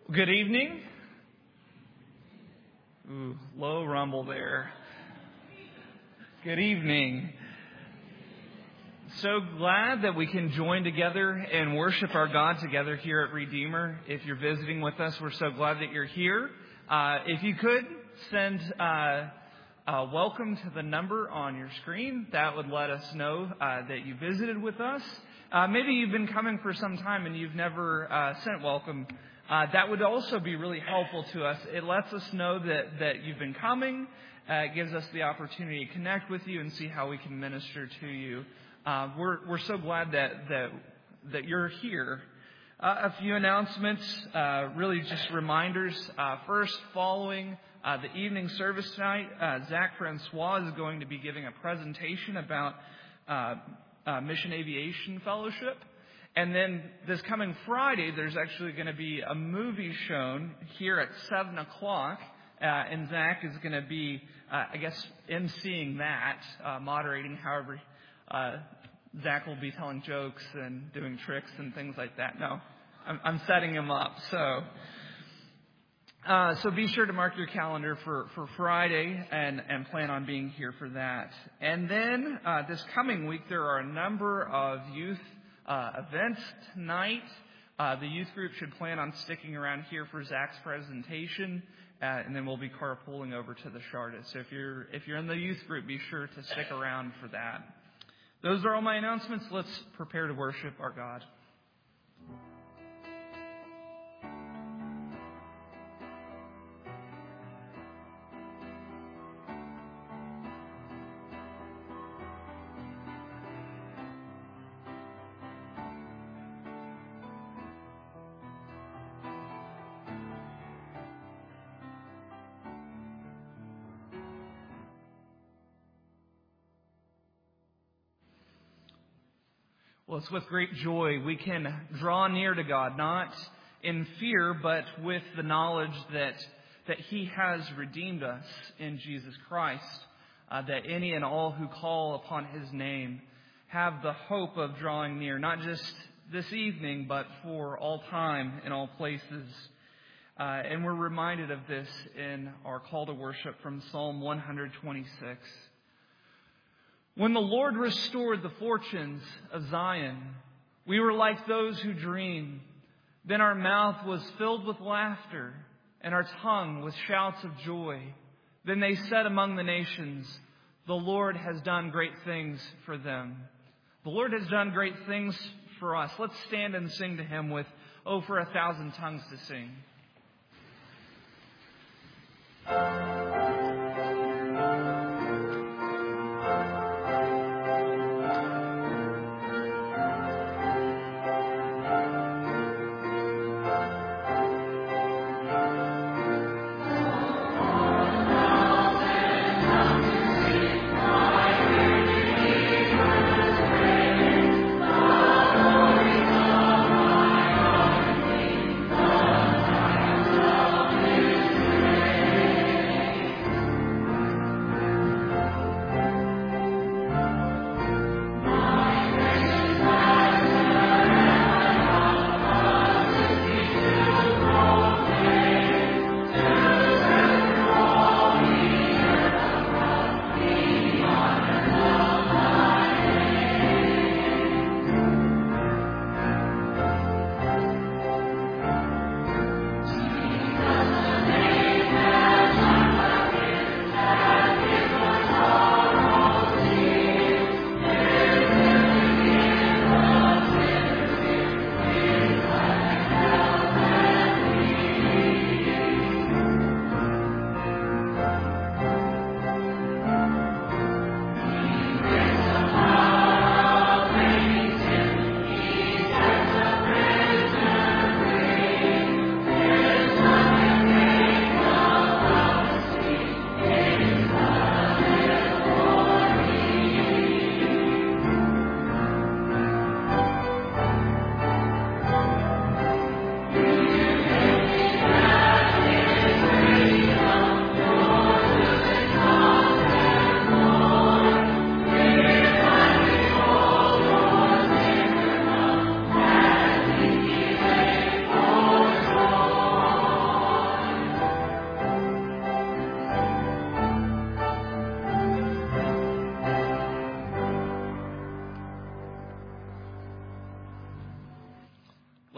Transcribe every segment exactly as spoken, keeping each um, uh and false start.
Good evening. Ooh, low rumble there. Good evening. So glad that we can join together and worship our God together here at Redeemer. If you're visiting with us, we're so glad that you're here. Uh, if you could send uh, a welcome to the number on your screen, that would let us know uh, that you visited with us. Uh, maybe you've been coming for some time and you've never uh, sent welcome. Uh, that would also be really helpful to us. It lets us know that, that you've been coming. Uh, it gives us the opportunity to connect with you and see how we can minister to you. Uh, we're we're so glad that that that you're here. Uh, a few announcements, uh, really just reminders. Uh, first, following uh, the evening service tonight, uh, Zach Francois is going to be giving a presentation about uh, uh, Mission Aviation Fellowship. And then this coming Friday, there's actually going to be a movie shown here at seven o'clock. Uh, and Zach is going to be, uh, I guess, emceeing that, uh, moderating. However, uh, Zach will be telling jokes and doing tricks and things like that. No, I'm, I'm setting him up. So uh, so be sure to mark your calendar for, for Friday and, and plan on being here for that. And then uh, this coming week, there are a number of youth Uh, events tonight. Uh, the youth group should plan on sticking around here for Zach's presentation, uh, and then we'll be carpooling over to the Charlotte. So if you're if you're in the youth group, be sure to stick around for that. Those are all my announcements. Let's prepare to worship our God. Well, it's with great joy we can draw near to God, not in fear, but with the knowledge that that He has redeemed us in Jesus Christ, uh, that any and all who call upon His name have the hope of drawing near, not just this evening, but for all time in all places. Uh, and we're reminded of this in our call to worship from Psalm one twenty-six. When the Lord restored the fortunes of Zion, we were like those who dream. Then our mouth was filled with laughter, and our tongue with shouts of joy. Then they said among the nations, the Lord has done great things for them. The Lord has done great things for us. Let's stand and sing to Him with, oh, for a thousand tongues to sing.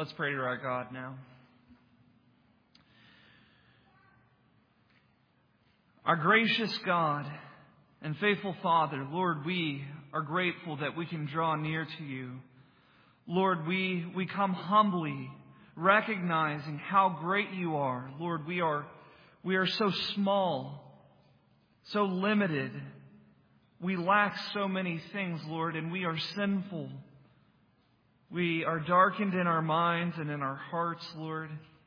Let's pray to our God now. Our gracious God and faithful Father, Lord, we are grateful that we can draw near to you. Lord, we, we come humbly, recognizing how great you are. Lord, we are, we are so small, so limited. We lack so many things, Lord, and we are sinful. We are darkened in our minds and in our hearts, Lord.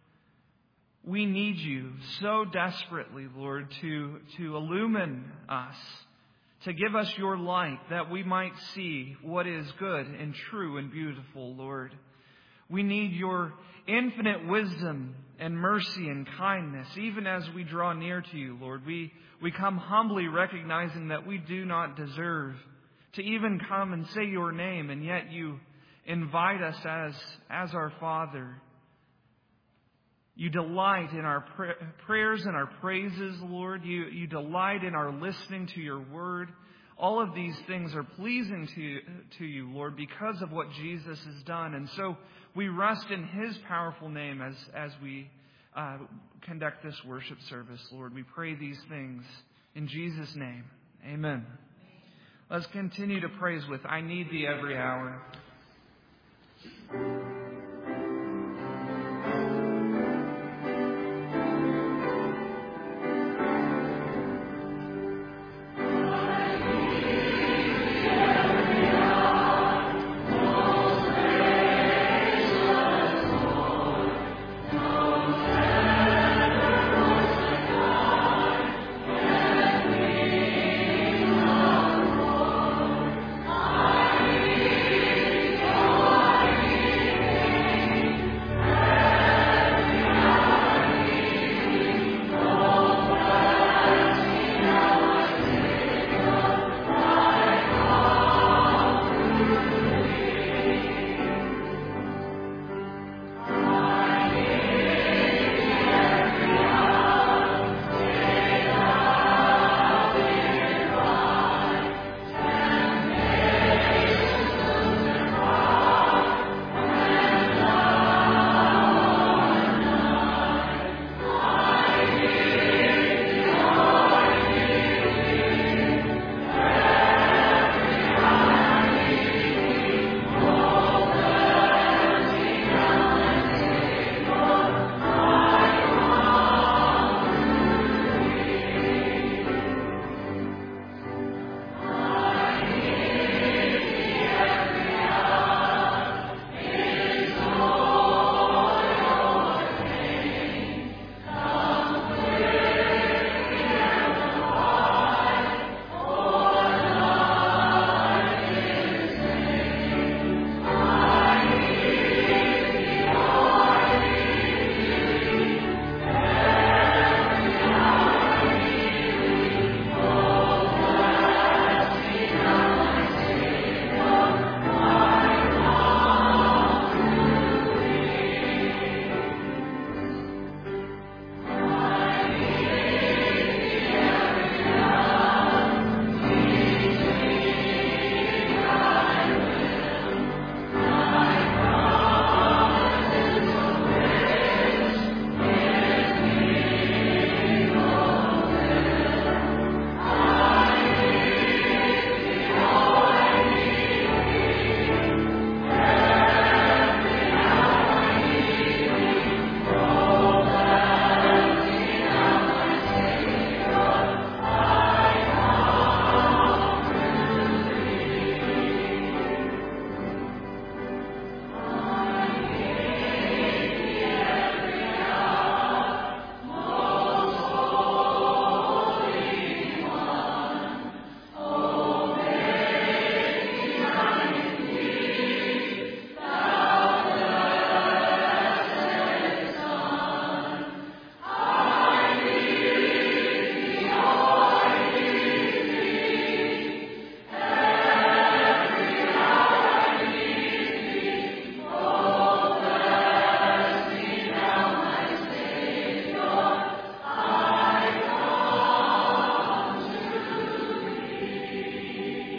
We need you so desperately, Lord, to, to illumine us, to give us your light that we might see what is good and true and beautiful, Lord. We need your infinite wisdom and mercy and kindness, even as we draw near to you, Lord. We, we come humbly recognizing that we do not deserve to even come and say your name, and yet you invite us as, as our Father. You delight in our pr- prayers and our praises, Lord. You, you delight in our listening to your word. All of these things are pleasing to, to you, Lord, because of what Jesus has done. And so we rest in his powerful name as, as we uh, conduct this worship service, Lord. We pray these things in Jesus' name. Amen. Let's continue to praise with I Need Thee Every Hour.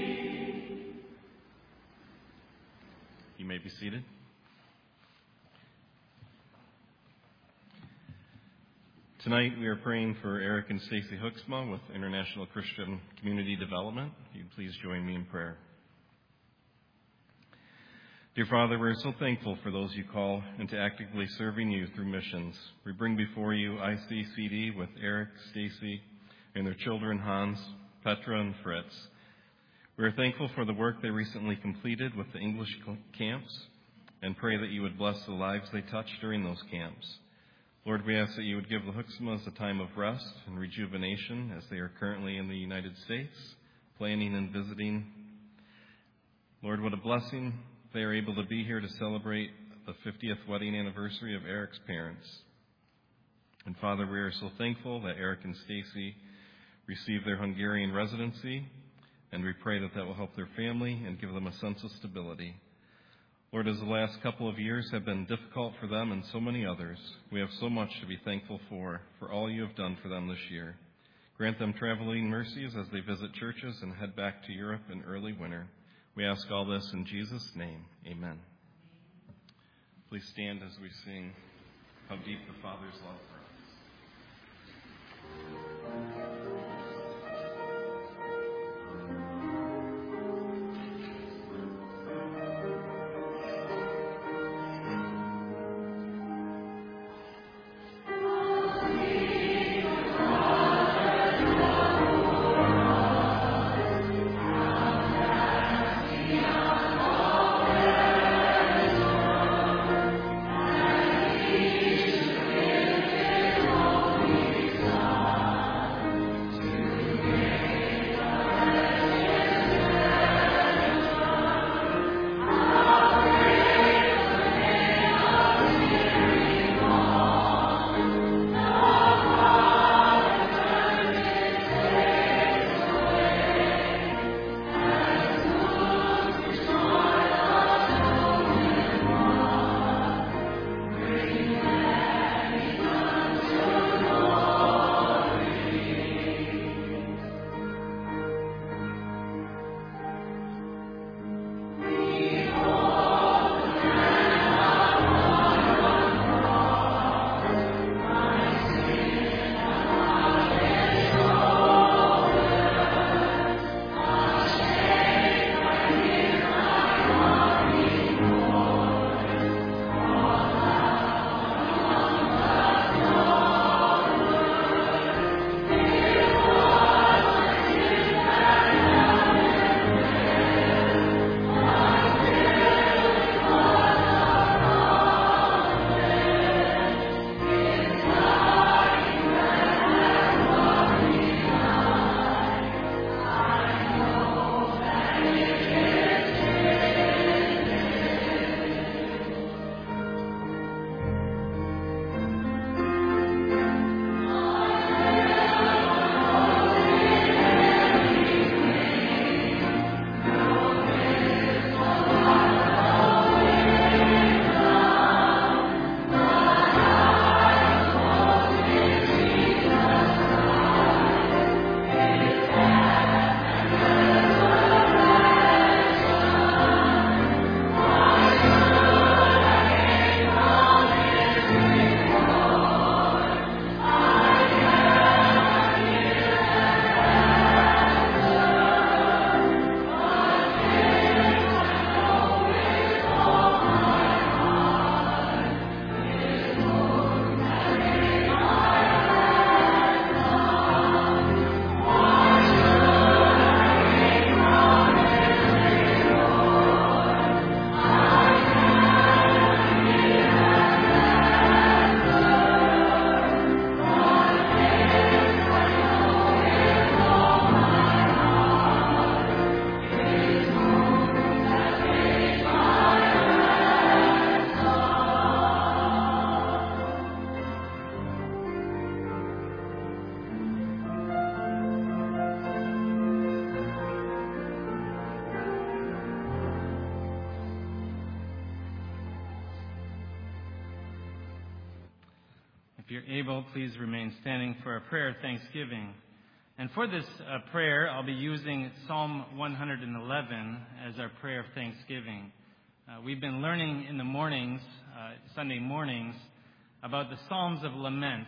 You may be seated. Tonight we are praying for Eric and Stacy Hooksma with International Christian Community Development. If you'd please join me in prayer. Dear Father, we're so thankful for those you call into actively serving you through missions. We bring before you I C C D with Eric, Stacy, and their children Hans, Petra, and Fritz. We are thankful for the work they recently completed with the English camps and pray that you would bless the lives they touched during those camps. Lord, we ask that you would give the Hooksmas a time of rest and rejuvenation as they are currently in the United States, planning and visiting. Lord, what a blessing they are able to be here to celebrate the fiftieth wedding anniversary of Eric's parents. And Father, we are so thankful that Eric and Stacy received their Hungarian residency, and we pray that that will help their family and give them a sense of stability. Lord, as the last couple of years have been difficult for them and so many others, we have so much to be thankful for, for all you have done for them this year. Grant them traveling mercies as they visit churches and head back to Europe in early winter. We ask all this in Jesus' name. Amen. Please stand as we sing How Deep the Father's Love for Us. If you're able, please remain standing for a prayer of thanksgiving. And for this uh, prayer, I'll be using Psalm one eleven as our prayer of thanksgiving. Uh, we've been learning in the mornings, uh, Sunday mornings, about the Psalms of Lament,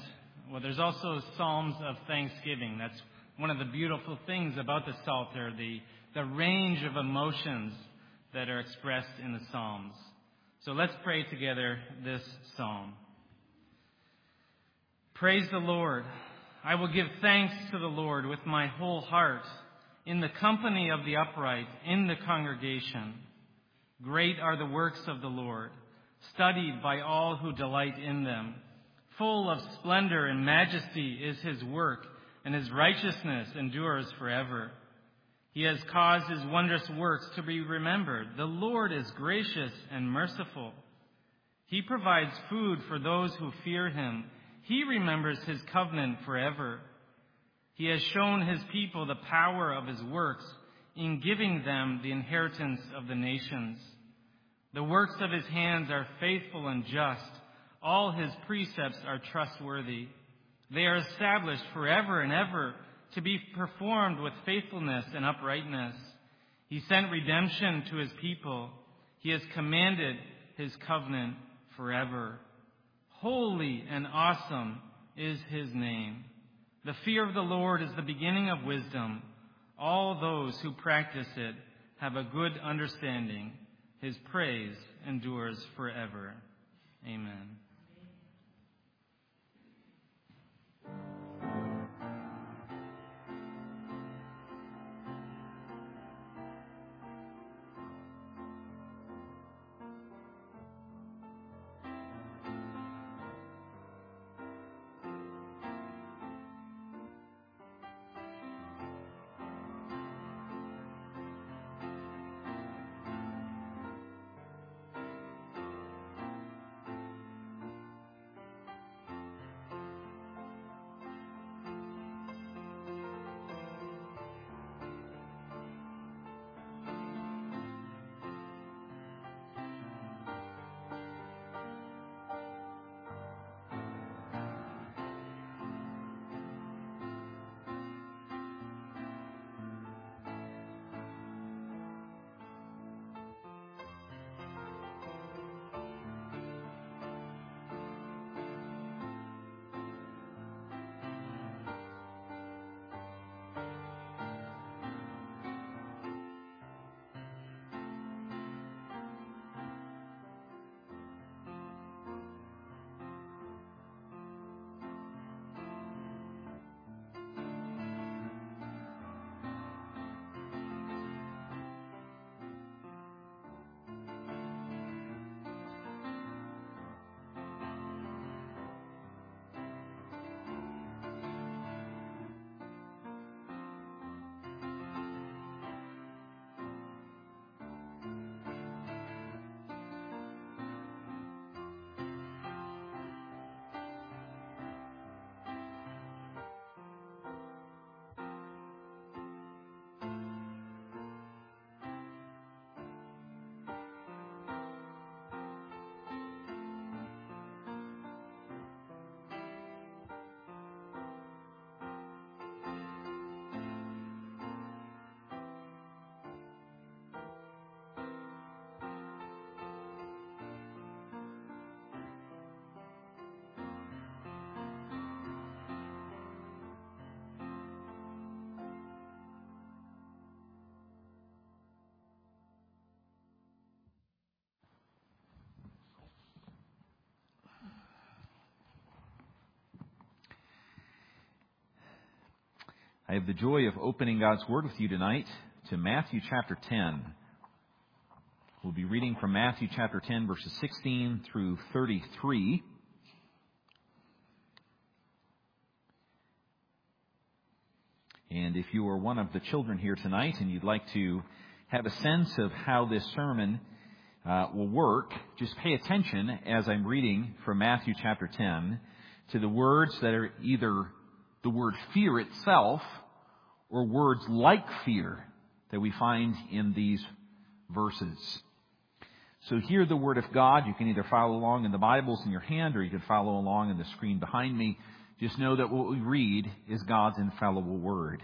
Well, there's also psalms of thanksgiving. That's one of the beautiful things about the Psalter, the, the range of emotions that are expressed in the Psalms. So let's pray together this psalm. Praise the Lord. I will give thanks to the Lord with my whole heart, in the company of the upright, in the congregation. Great are the works of the Lord, studied by all who delight in them. Full of splendor and majesty is his work, and his righteousness endures forever. He has caused his wondrous works to be remembered. The Lord is gracious and merciful. He provides food for those who fear him. He remembers his covenant forever. He has shown his people the power of his works in giving them the inheritance of the nations. The works of his hands are faithful and just. All his precepts are trustworthy. They are established forever and ever, to be performed with faithfulness and uprightness. He sent redemption to his people. He has commanded his covenant forever. Holy and awesome is his name. The fear of the Lord is the beginning of wisdom. All those who practice it have a good understanding. His praise endures forever. Amen. I have the joy of opening God's Word with you tonight to Matthew chapter ten. We'll be reading from Matthew chapter ten, verses sixteen through thirty-three. And if you are one of the children here tonight and you'd like to have a sense of how this sermon uh, will work, just pay attention as I'm reading from Matthew chapter ten to the words that are either the word fear itself or words like fear that we find in these verses. So hear the Word of God. You can either follow along in the Bibles in your hand or you can follow along in the screen behind me. Just know that what we read is God's infallible Word.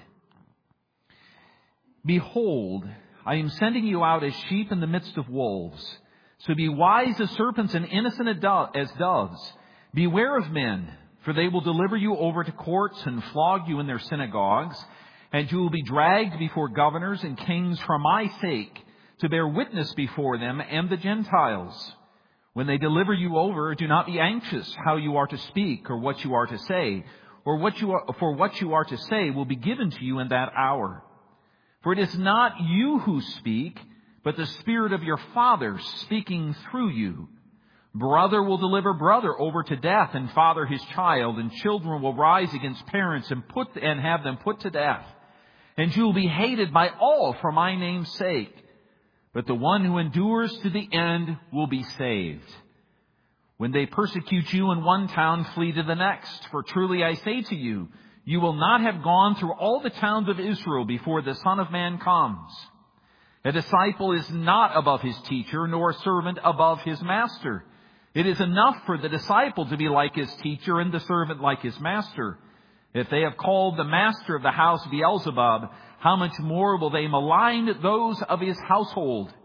Behold, I am sending you out as sheep in the midst of wolves. So be wise as serpents and innocent as doves. Beware of men, For they will deliver you over to courts and flog you in their synagogues, and you will be dragged before governors and kings for my sake, to bear witness before them and the Gentiles. When they deliver you over, do not be anxious how you are to speak or what you are to say, or what you are, for what you are to say will be given to you in that hour. For it is not you who speak, but the Spirit of your Father speaking through you. Brother will deliver brother over to death, and father his child, and children will rise against parents and put and have them put to death. And you will be hated by all for my name's sake. But the one who endures to the end will be saved. When they persecute you in one town, flee to the next. For truly I say to you, you will not have gone through all the towns of Israel before the Son of Man comes. A disciple is not above his teacher, nor a servant above his master. It is enough for the disciple to be like his teacher and the servant like his master. If they have called the master of the house Beelzebub, how much more will they malign those of his household?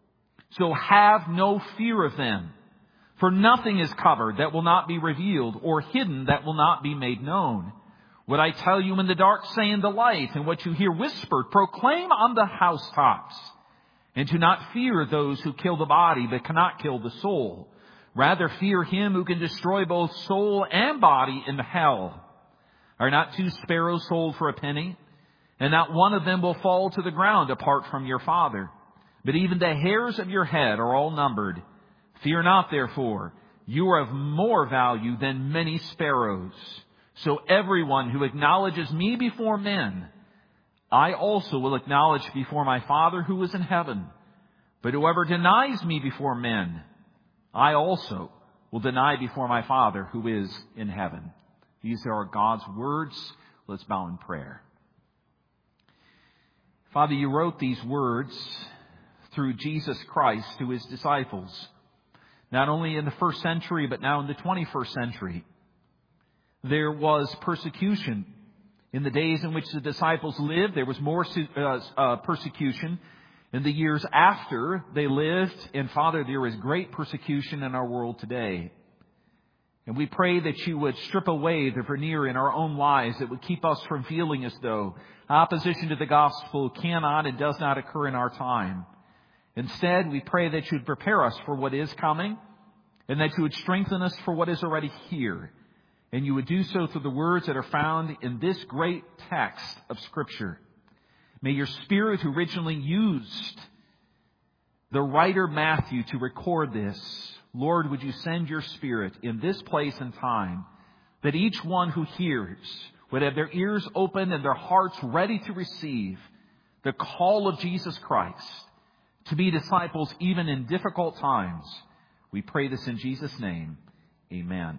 So have no fear of them. For nothing is covered that will not be revealed, or hidden that will not be made known. What I tell you in the dark, say in the light, and what you hear whispered, proclaim on the housetops. And do not fear those who kill the body, but cannot kill the soul. Rather fear him who can destroy both soul and body in hell. Are not two sparrows sold for a penny? And not one of them will fall to the ground apart from your Father. But even the hairs of your head are all numbered. Fear not, therefore. You are of more value than many sparrows. So everyone who acknowledges me before men, I also will acknowledge before my Father who is in heaven. But whoever denies me before men, I also will deny before my Father who is in heaven. These are God's words. Let's bow in prayer. Father, you wrote these words through Jesus Christ to his disciples, not only in the first century, but now in the twenty-first century. There was persecution. In the days in which the disciples lived, there was more uh, uh, persecution. In the years after they lived, and Father, there is great persecution in our world today. And we pray that you would strip away the veneer in our own lives that would keep us from feeling as though opposition to the gospel cannot and does not occur in our time. Instead, we pray that you would prepare us for what is coming, and that you would strengthen us for what is already here. And you would do so through the words that are found in this great text of Scripture. May your Spirit, who originally used the writer Matthew to record this, Lord, would you send your Spirit in this place and time, that each one who hears would have their ears open and their hearts ready to receive the call of Jesus Christ to be disciples even in difficult times. We pray this in Jesus' name. Amen.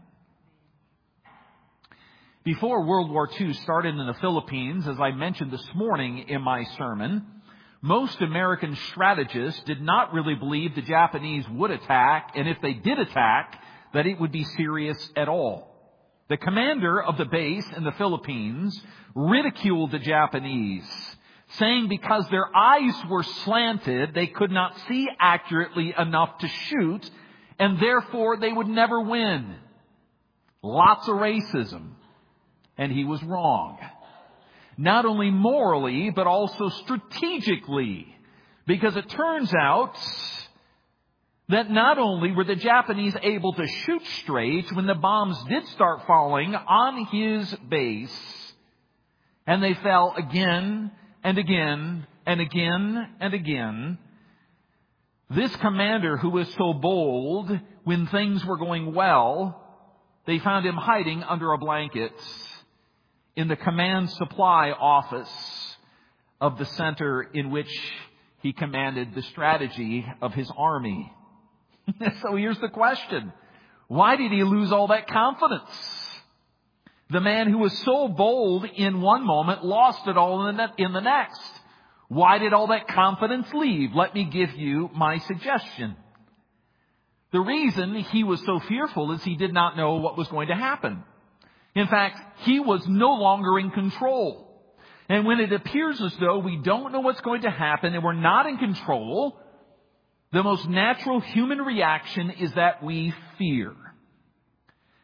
Before World War Two started in the Philippines, as I mentioned this morning in my sermon, most American strategists did not really believe the Japanese would attack, and if they did attack, that it would be serious at all. The commander of the base in the Philippines ridiculed the Japanese, saying because their eyes were slanted, they could not see accurately enough to shoot, and therefore they would never win. Lots of racism. And he was wrong. Not only morally, but also strategically. Because it turns out that not only were the Japanese able to shoot straight when the bombs did start falling on his base, and they fell again and again and again and again, this commander who was so bold when things were going well, they found him hiding under a blanket in the command supply office of the center in which he commanded the strategy of his army. So here's the question. Why did he lose all that confidence? The man who was so bold in one moment lost it all in the, in the next. Why did all that confidence leave? Let me give you my suggestion. The reason he was so fearful is he did not know what was going to happen. In fact, he was no longer in control. And when it appears as though we don't know what's going to happen and we're not in control, the most natural human reaction is that we fear.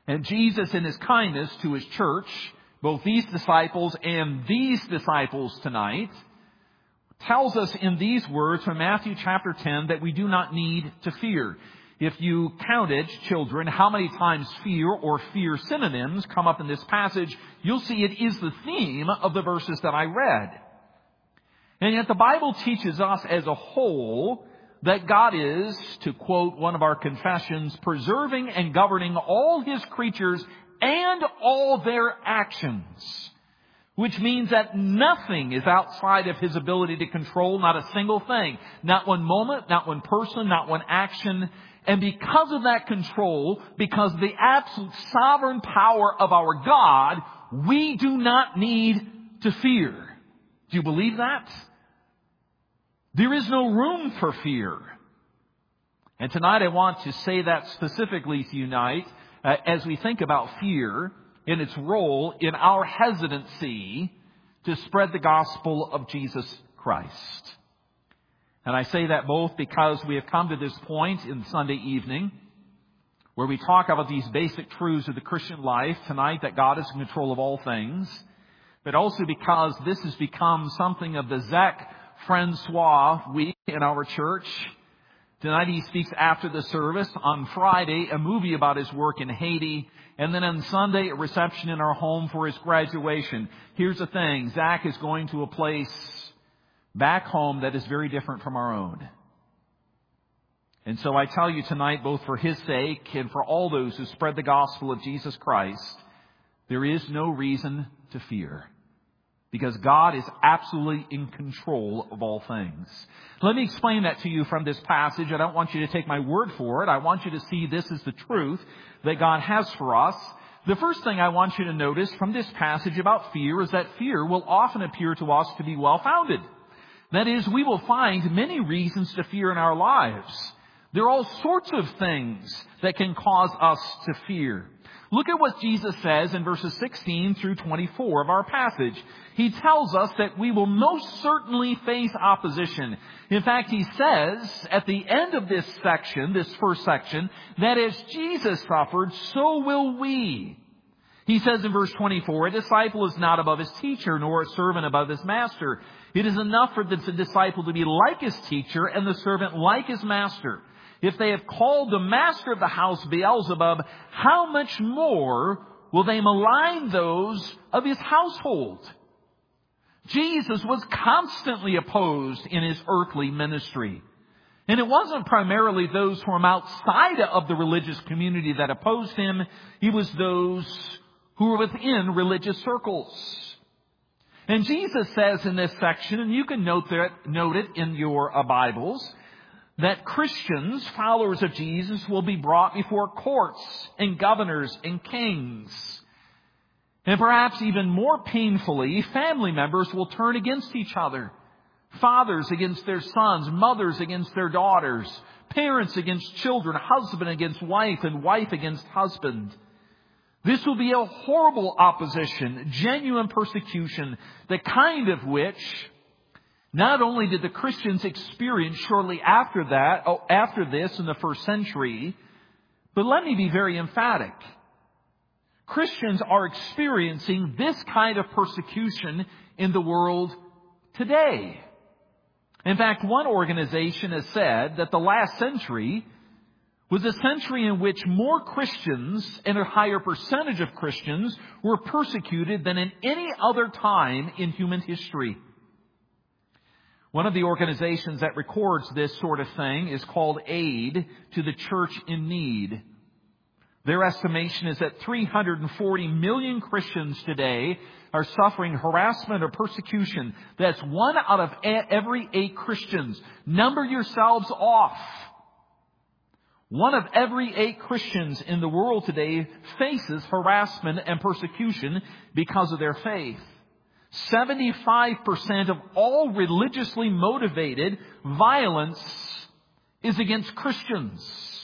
And Jesus, in His kindness to His church, both these disciples and these disciples tonight, tells us in these words from Matthew chapter ten that we do not need to fear. If you counted, children, how many times fear or fear synonyms come up in this passage, you'll see it is the theme of the verses that I read. And yet the Bible teaches us as a whole that God is, to quote one of our confessions, preserving and governing all His creatures and all their actions. Which means that nothing is outside of His ability to control, not a single thing. Not one moment, not one person, not one action. And because of that control, because of the absolute sovereign power of our God, we do not need to fear. Do you believe that? There is no room for fear. And tonight I want to say that specifically to you tonight uh, as we think about fear in its role in our hesitancy to spread the gospel of Jesus Christ. And I say that both because we have come to this point in Sunday evening where we talk about these basic truths of the Christian life tonight, that God is in control of all things, but also because this has become something of the Zach Francois week in our church. Tonight he speaks after the service. On Friday, a movie about his work in Haiti. And then on Sunday, a reception in our home for his graduation. Here's the thing. Zach is going to a place back home that is very different from our own. And so I tell you tonight, both for his sake and for all those who spread the gospel of Jesus Christ, there is no reason to fear. Because God is absolutely in control of all things. Let me explain that to you from this passage. I don't want you to take my word for it. I want you to see this is the truth that God has for us. The first thing I want you to notice from this passage about fear is that fear will often appear to us to be well-founded. That is, we will find many reasons to fear in our lives. There are all sorts of things that can cause us to fear. Look at what Jesus says in verses sixteen through twenty-four of our passage. He tells us that we will most certainly face opposition. In fact, he says at the end of this section, this first section, that as Jesus suffered, so will we. He says in verse twenty-four, a disciple is not above his teacher, nor a servant above his master. It is enough for the disciple to be like his teacher and the servant like his master. If they have called the master of the house Beelzebub, how much more will they malign those of his household? Jesus was constantly opposed in his earthly ministry. And it wasn't primarily those from outside of the religious community that opposed him. It was those who were within religious circles. And Jesus says in this section, and you can note that, note it in your uh, Bibles, that Christians, followers of Jesus, will be brought before courts and governors and kings. And perhaps even more painfully, family members will turn against each other. Fathers against their sons, mothers against their daughters, parents against children, husband against wife, and wife against husband. This will be a horrible opposition, genuine persecution, the kind of which not only did the Christians experience shortly after that, oh, after this in the first century, but let me be very emphatic. Christians are experiencing this kind of persecution in the world today. In fact, one organization has said that the last century was a century in which more Christians and a higher percentage of Christians were persecuted than in any other time in human history. One of the organizations that records this sort of thing is called Aid to the Church in Need. Their estimation is that three hundred forty million Christians today are suffering harassment or persecution. That's one out of every eight Christians. Number yourselves off. One of every eight Christians in the world today faces harassment and persecution because of their faith. seventy-five percent of all religiously motivated violence is against Christians.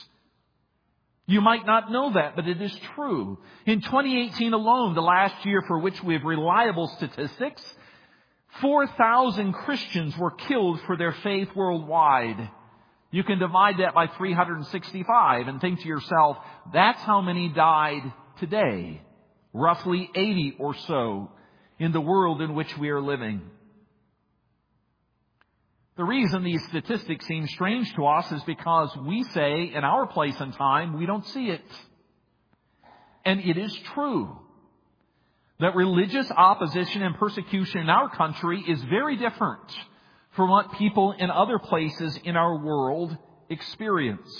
You might not know that, but it is true. In twenty eighteen alone, the last year for which we have reliable statistics, four thousand Christians were killed for their faith worldwide. You can divide that by three hundred sixty-five and think to yourself, that's how many died today. Roughly eighty or so in the world in which we are living. The reason these statistics seem strange to us is because we say in our place and time we don't see it. And it is true that religious opposition and persecution in our country is very different from what people in other places in our world experience.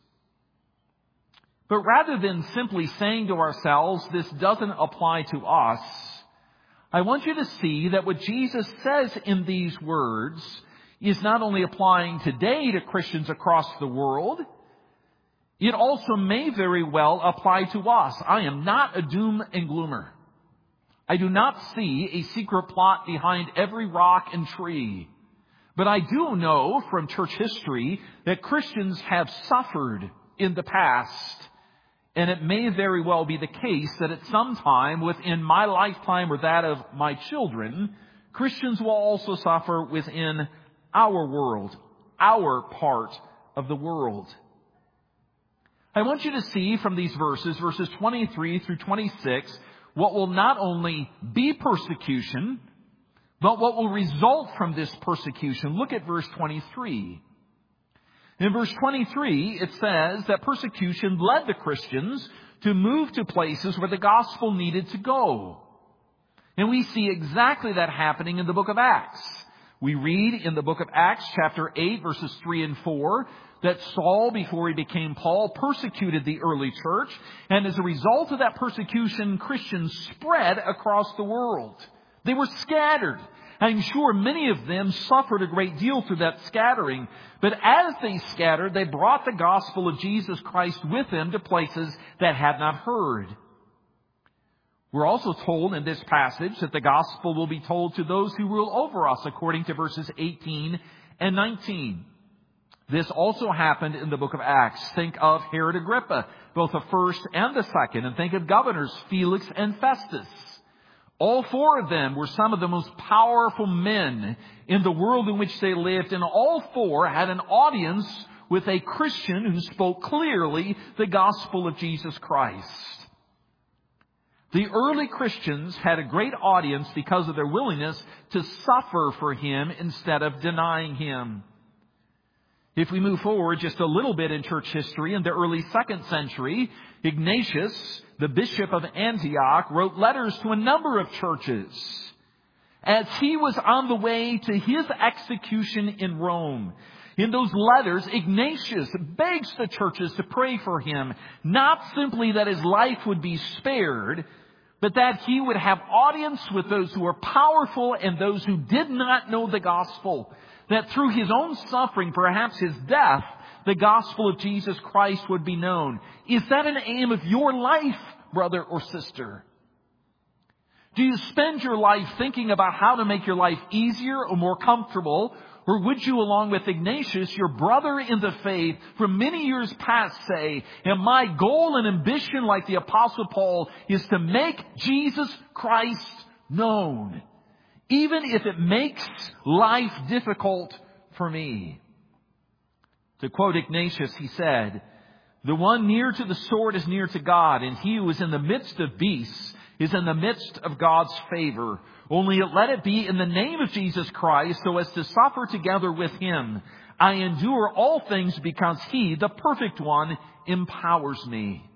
But rather than simply saying to ourselves, this doesn't apply to us, I want you to see that what Jesus says in these words is not only applying today to Christians across the world, it also may very well apply to us. I am not a doom and gloomer. I do not see a secret plot behind every rock and tree. But I do know from church history that Christians have suffered in the past. And it may very well be the case that at some time within my lifetime or that of my children, Christians will also suffer within our world, our part of the world. I want you to see from these verses, verses twenty-three through twenty-six, what will not only be persecution, but what will result from this persecution. Look at verse twenty-three. In verse twenty-three, it says that persecution led the Christians to move to places where the gospel needed to go. And we see exactly that happening in the book of Acts. We read in the book of Acts, chapter eight, verses three and four, that Saul, before he became Paul, persecuted the early church. And as a result of that persecution, Christians spread across the world. They were scattered. I'm sure many of them suffered a great deal through that scattering. But as they scattered, they brought the gospel of Jesus Christ with them to places that had not heard. We're also told in this passage that the gospel will be told to those who rule over us, according to verses eighteen and nineteen. This also happened in the book of Acts. Think of Herod Agrippa, both the first and the second, and think of governors Felix and Festus. All four of them were some of the most powerful men in the world in which they lived, and all four had an audience with a Christian who spoke clearly the gospel of Jesus Christ. The early Christians had a great audience because of their willingness to suffer for Him instead of denying Him. If we move forward just a little bit in church history, in the early second century, Ignatius, the bishop of Antioch, wrote letters to a number of churches. As he was on the way to his execution in Rome, in those letters, Ignatius begs the churches to pray for him, not simply that his life would be spared, but that he would have audience with those who were powerful and those who did not know the gospel. That through his own suffering, perhaps his death, the gospel of Jesus Christ would be known. Is that an aim of your life, brother or sister? Do you spend your life thinking about how to make your life easier or more comfortable? Or would you, along with Ignatius, your brother in the faith, from many years past say, and my goal and ambition, like the Apostle Paul, is to make Jesus Christ known, even if it makes life difficult for me. To quote Ignatius, he said, the one near to the sword is near to God, and he who is in the midst of beasts is in the midst of God's favor. Only let it be in the name of Jesus Christ, so as to suffer together with Him. I endure all things because He, the perfect one, empowers me.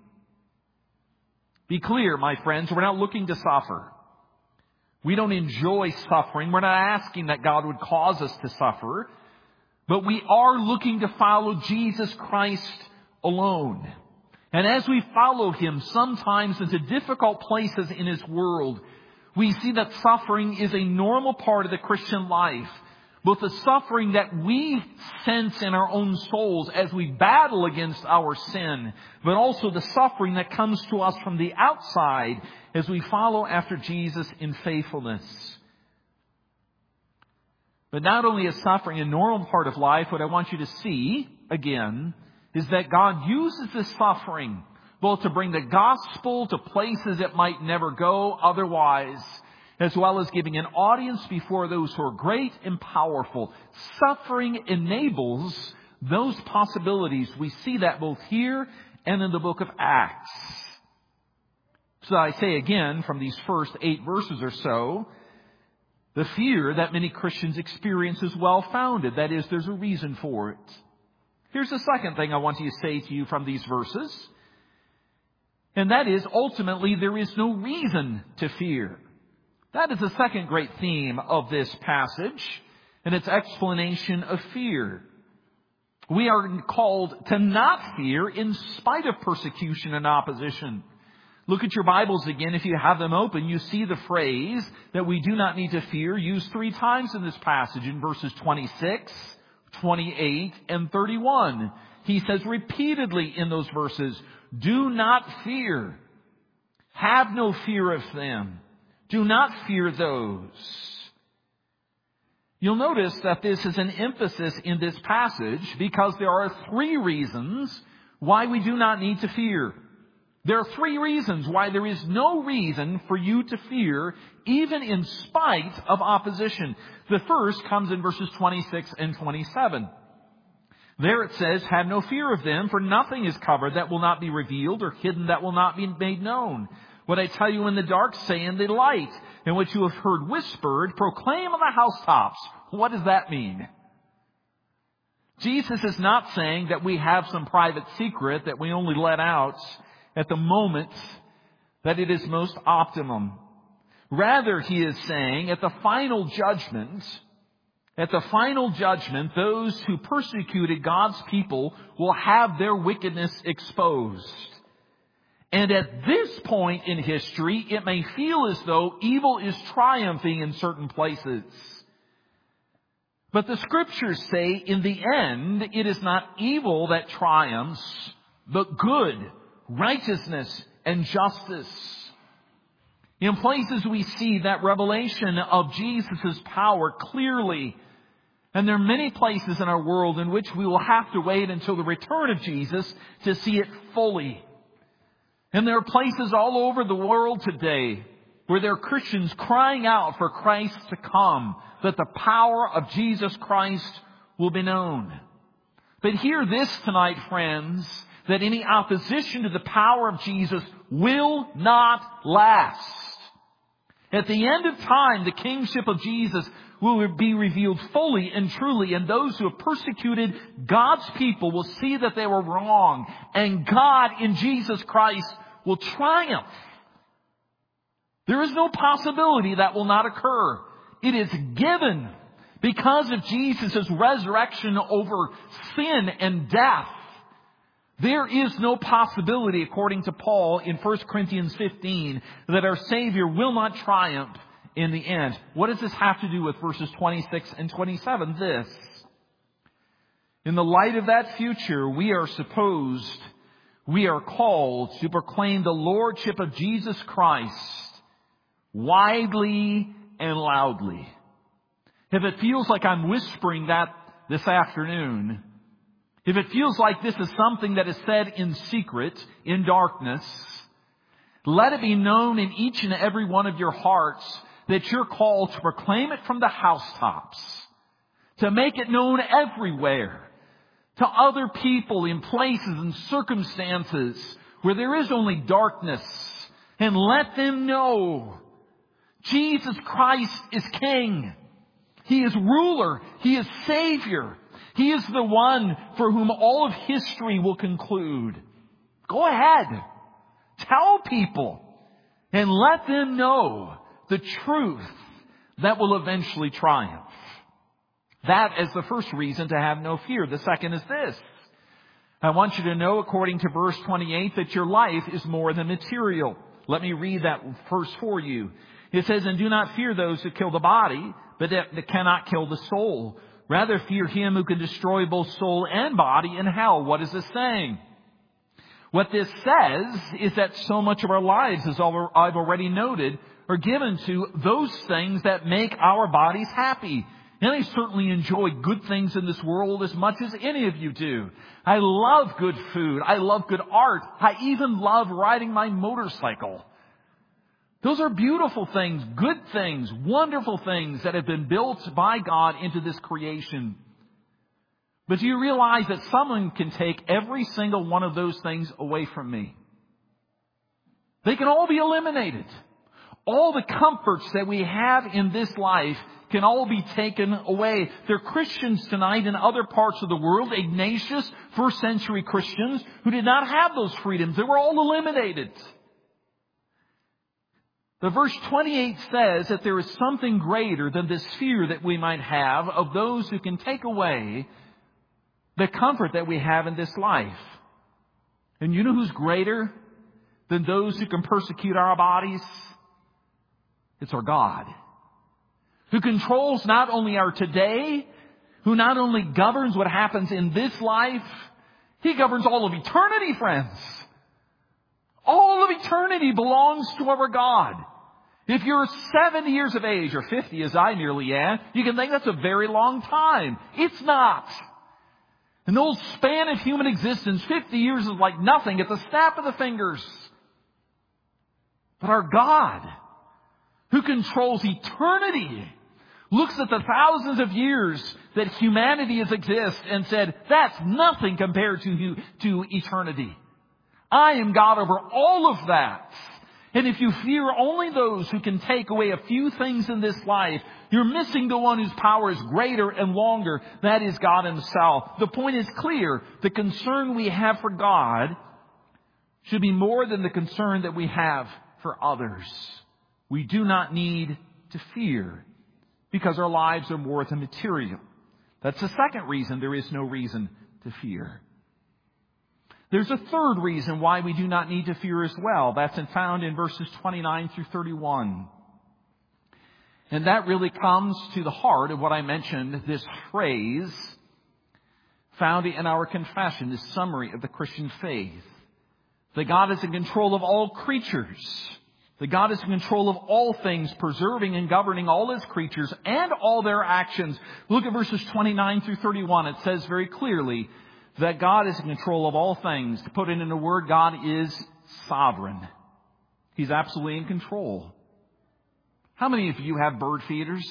Be clear, my friends, we're not looking to suffer. We don't enjoy suffering. We're not asking that God would cause us to suffer. But we are looking to follow Jesus Christ alone. And as we follow Him, sometimes into difficult places in His world, we see that suffering is a normal part of the Christian life. Both the suffering that we sense in our own souls as we battle against our sin, but also the suffering that comes to us from the outside as we follow after Jesus in faithfulness. But not only is suffering a normal part of life, what I want you to see, again, is that God uses this suffering both to bring the gospel to places it might never go otherwise, as well as giving an audience before those who are great and powerful. Suffering enables those possibilities. We see that both here and in the book of Acts. So I say again, from these first eight verses or so, the fear that many Christians experience is well-founded. That is, there's a reason for it. Here's the second thing I want to say to you from these verses. And that is, ultimately, there is no reason to fear. That is the second great theme of this passage, and its explanation of fear. We are called to not fear in spite of persecution and opposition. Look at your Bibles again. If you have them open, you see the phrase that we do not need to fear used three times in this passage, in verses twenty-six, twenty-eight, and thirty-one. He says repeatedly in those verses, do not fear. Have no fear of them. Do not fear those. You'll notice that this is an emphasis in this passage because there are three reasons why we do not need to fear. There are three reasons why there is no reason for you to fear, even in spite of opposition. The first comes in verses twenty-six and twenty-seven. There it says, have no fear of them, for nothing is covered that will not be revealed, or hidden that will not be made known. What I tell you in the dark, say in the light, and what you have heard whispered, proclaim on the housetops. What does that mean? Jesus is not saying that we have some private secret that we only let out at the moment that it is most optimum. Rather, he is saying at the final judgment, at the final judgment, those who persecuted God's people will have their wickedness exposed. And at this point in history, it may feel as though evil is triumphing in certain places. But the Scriptures say in the end, it is not evil that triumphs, but good, righteousness, and justice. In places we see that revelation of Jesus' power clearly. And there are many places in our world in which we will have to wait until the return of Jesus to see it fully. And there are places all over the world today where there are Christians crying out for Christ to come, that the power of Jesus Christ will be known. But hear this tonight, friends, that any opposition to the power of Jesus will not last. At the end of time, the kingship of Jesus will be revealed fully and truly, and those who have persecuted God's people will see that they were wrong, and God in Jesus Christ will triumph. There is no possibility that will not occur. It is given because of Jesus' resurrection over sin and death. There is no possibility, according to Paul in First Corinthians fifteen, that our Savior will not triumph in the end. What does this have to do with verses twenty-six and twenty-seven? This. In the light of that future, we are supposed, we are called to proclaim the Lordship of Jesus Christ widely and loudly. If it feels like I'm whispering that this afternoon, if it feels like this is something that is said in secret, in darkness, let it be known in each and every one of your hearts that you're called to proclaim it from the housetops, to make it known everywhere, to other people in places and circumstances where there is only darkness, and let them know Jesus Christ is King. He is ruler. He is Savior. He is the one for whom all of history will conclude. Go ahead. Tell people and let them know the truth that will eventually triumph. That is the first reason to have no fear. The second is this. I want you to know, according to verse twenty-eight, that your life is more than material. Let me read that verse for you. It says, and do not fear those who kill the body, but that cannot kill the soul. Rather fear him who can destroy both soul and body in hell. What is this saying? What this says is that so much of our lives, as I've already noted, are given to those things that make our bodies happy. And I certainly enjoy good things in this world as much as any of you do. I love good food. I love good art. I even love riding my motorcycle. Those are beautiful things, good things, wonderful things that have been built by God into this creation. But do you realize that someone can take every single one of those things away from me? They can all be eliminated. All the comforts that we have in this life can all be taken away. There are Christians tonight in other parts of the world, Ignatius, first century Christians, who did not have those freedoms. They were all eliminated. The verse twenty-eight says that there is something greater than this fear that we might have of those who can take away the comfort that we have in this life. And you know who's greater than those who can persecute our bodies? It's our God, who controls not only our today, who not only governs what happens in this life, He governs all of eternity, friends. All of eternity belongs to our God. If you're seventy years of age, or fifty as I nearly am, you can think that's a very long time. It's not. An old span of human existence, fifty years is like nothing at the snap of the fingers. But our God, who controls eternity, looks at the thousands of years that humanity has existed and said, that's nothing compared to, to eternity. I am God over all of that. And if you fear only those who can take away a few things in this life, you're missing the one whose power is greater and longer. That is God Himself. The point is clear. The concern we have for God should be more than the concern that we have for others. We do not need to fear because our lives are more than material. That's the second reason there is no reason to fear. There's a third reason why we do not need to fear as well. That's found in verses twenty-nine through thirty-one. And that really comes to the heart of what I mentioned, this phrase found in our confession, this summary of the Christian faith. That God is in control of all creatures. That God is in control of all things, preserving and governing all His creatures and all their actions. Look at verses twenty-nine through thirty-one. It says very clearly that God is in control of all things. To put it in a word, God is sovereign. He's absolutely in control. How many of you have bird feeders?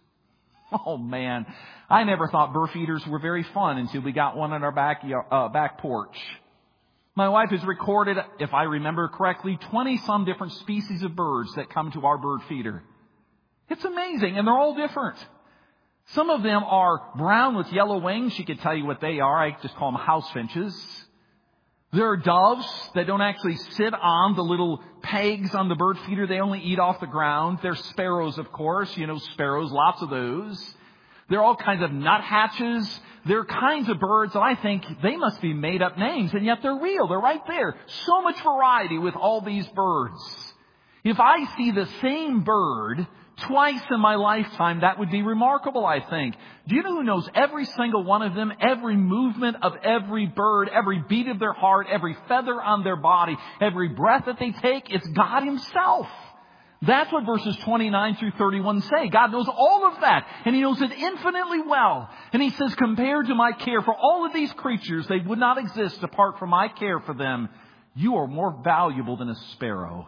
Oh man, I never thought bird feeders were very fun until we got one on our back, uh, back porch. My wife has recorded, if I remember correctly, twenty some different species of birds that come to our bird feeder. It's amazing, and they're all different. Some of them are brown with yellow wings. She could tell you what they are. I just call them house finches. There are doves that don't actually sit on the little pegs on the bird feeder. They only eat off the ground. There's sparrows, of course. You know, sparrows, lots of those. There are all kinds of nuthatches. There are kinds of birds that I think they must be made up names, and yet they're real. They're right there. So much variety with all these birds. If I see the same bird twice in my lifetime, that would be remarkable, I think. Do you know who knows every single one of them, every movement of every bird, every beat of their heart, every feather on their body, every breath that they take? It's God Himself. That's what verses twenty-nine through thirty-one say. God knows all of that, and He knows it infinitely well. And He says, compared to my care for all of these creatures, they would not exist apart from my care for them. You are more valuable than a sparrow.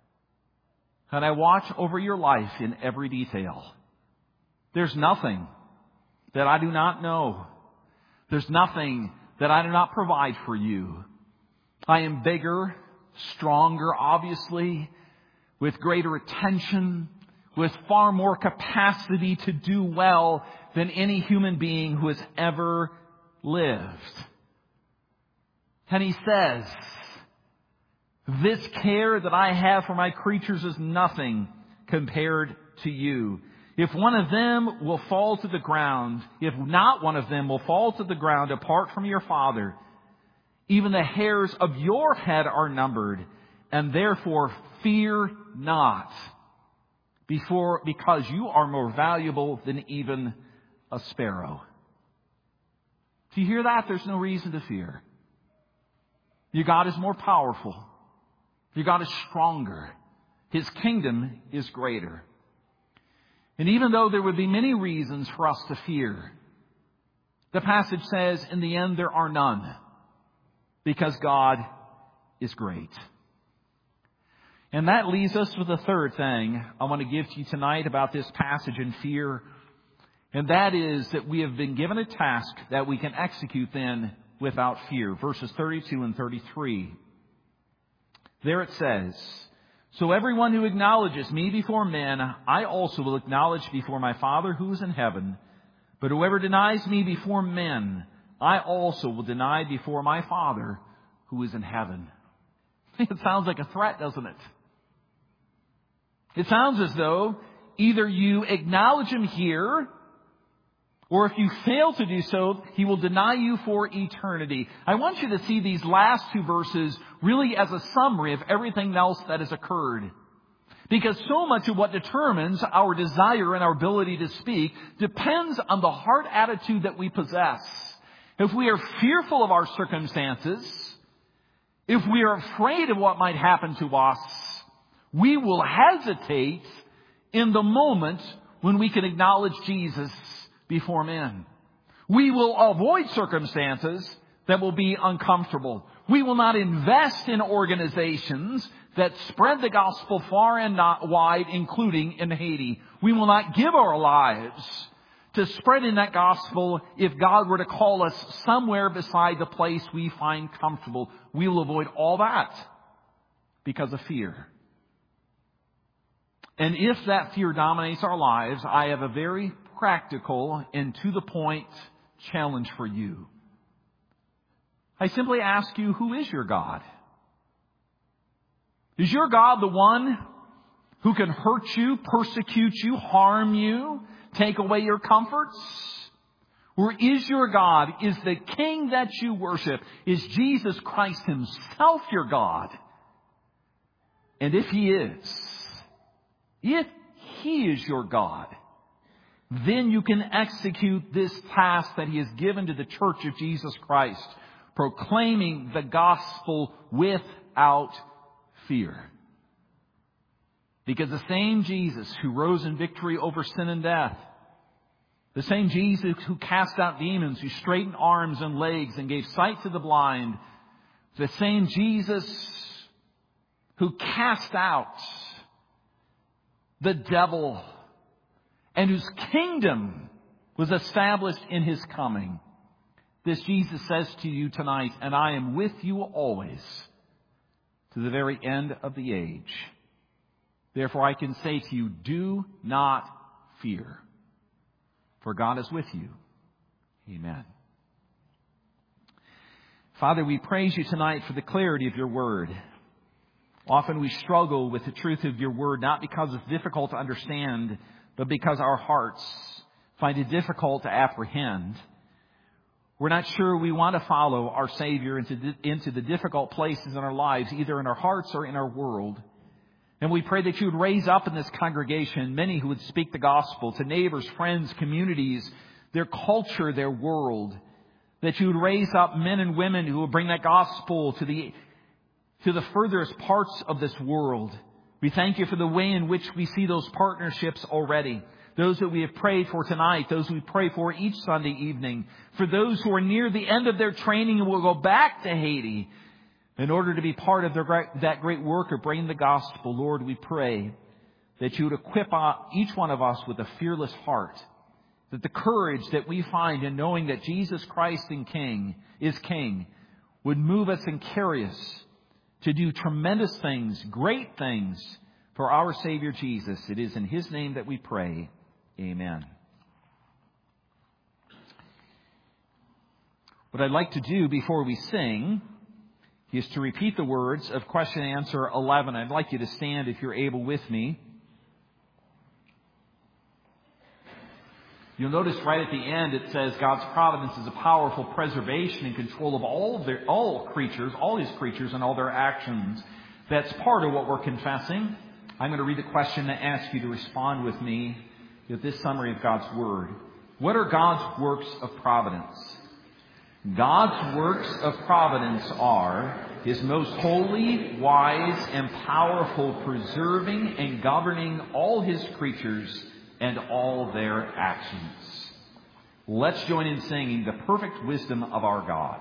And I watch over your life in every detail. There's nothing that I do not know. There's nothing that I do not provide for you. I am bigger, stronger, obviously, with greater attention, with far more capacity to do well than any human being who has ever lived. And He says, this care that I have for my creatures is nothing compared to you. If one of them will fall to the ground, if not one of them will fall to the ground apart from your Father, even the hairs of your head are numbered, and therefore fear not, before, because you are more valuable than even a sparrow. Do you hear that? There's no reason to fear. Your God is more powerful. Your God is stronger. His kingdom is greater. And even though there would be many reasons for us to fear, the passage says, in the end, there are none, because God is great. And that leaves us with the third thing I want to give to you tonight about this passage in fear. And that is that we have been given a task that we can execute then without fear. Verses thirty-two and thirty-three. There it says, So everyone who acknowledges me before men, I also will acknowledge before my Father who is in heaven. But whoever denies me before men, I also will deny before my Father who is in heaven. It sounds like a threat, doesn't it? It sounds as though either you acknowledge Him here, or if you fail to do so, He will deny you for eternity. I want you to see these last two verses really as a summary of everything else that has occurred. Because so much of what determines our desire and our ability to speak depends on the heart attitude that we possess. If we are fearful of our circumstances, if we are afraid of what might happen to us, we will hesitate in the moment when we can acknowledge Jesus before men. We will avoid circumstances that will be uncomfortable. We will not invest in organizations that spread the gospel far and not wide, including in Haiti. We will not give our lives to spreading that gospel if God were to call us somewhere beside the place we find comfortable. We will avoid all that because of fear. And if that fear dominates our lives, I have a very practical and to the point challenge for you. I simply ask you, who is your God? Is your God the one who can hurt you, persecute you, harm you, take away your comforts? Or is your God, is the King that you worship, is Jesus Christ Himself your God? And if He is, if He is your God, then you can execute this task that He has given to the Church of Jesus Christ, proclaiming the gospel without fear. Because the same Jesus who rose in victory over sin and death, the same Jesus who cast out demons, who straightened arms and legs and gave sight to the blind, the same Jesus who cast out the devil and whose kingdom was established in His coming. This Jesus says to you tonight, and I am with you always to the very end of the age. Therefore I can say to you, do not fear, for God is with you. Amen. Father, we praise you tonight for the clarity of your word. Often we struggle with the truth of your word, not because it's difficult to understand, but because our hearts find it difficult to apprehend. We're not sure we want to follow our Savior into, into the difficult places in our lives, either in our hearts or in our world. And we pray that you would raise up in this congregation many who would speak the gospel to neighbors, friends, communities, their culture, their world. That you would raise up men and women who will bring that gospel to the, to the furthest parts of this world. We thank you for the way in which we see those partnerships already. Those that we have prayed for tonight, those we pray for each Sunday evening. For those who are near the end of their training and will go back to Haiti in order to be part of their great, that great work of bringing the gospel. Lord, we pray that you would equip each one of us with a fearless heart. That the courage that we find in knowing that Jesus Christ and King is King would move us and carry us to do tremendous things, great things for our Savior Jesus. It is in His name that we pray. Amen. What I'd like to do before we sing is to repeat the words of question and answer eleven. I'd like you to stand if you're able with me. You'll notice right at the end it says God's providence is a powerful preservation and control of all of their, all creatures, all His creatures and all their actions. That's part of what we're confessing. I'm going to read the question and ask you to respond with me with this summary of God's Word. What are God's works of providence? God's works of providence are His most holy, wise, and powerful preserving and governing all His creatures and all their actions. Let's join in singing the perfect wisdom of our God.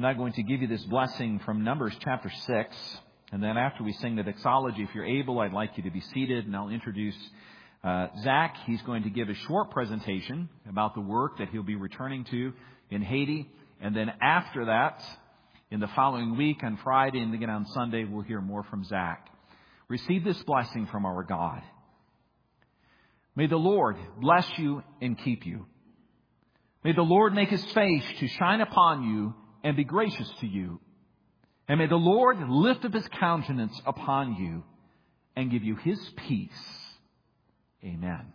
I'm now going to give you this blessing from Numbers chapter six. And then after we sing the doxology, if you're able, I'd like you to be seated, and I'll introduce uh, Zach. He's going to give a short presentation about the work that he'll be returning to in Haiti. And then after that, in the following week, on Friday and again on Sunday, we'll hear more from Zach. Receive this blessing from our God. May the Lord bless you and keep you. May the Lord make His face to shine upon you and be gracious to you. And may the Lord lift up His countenance upon you and give you His peace. Amen.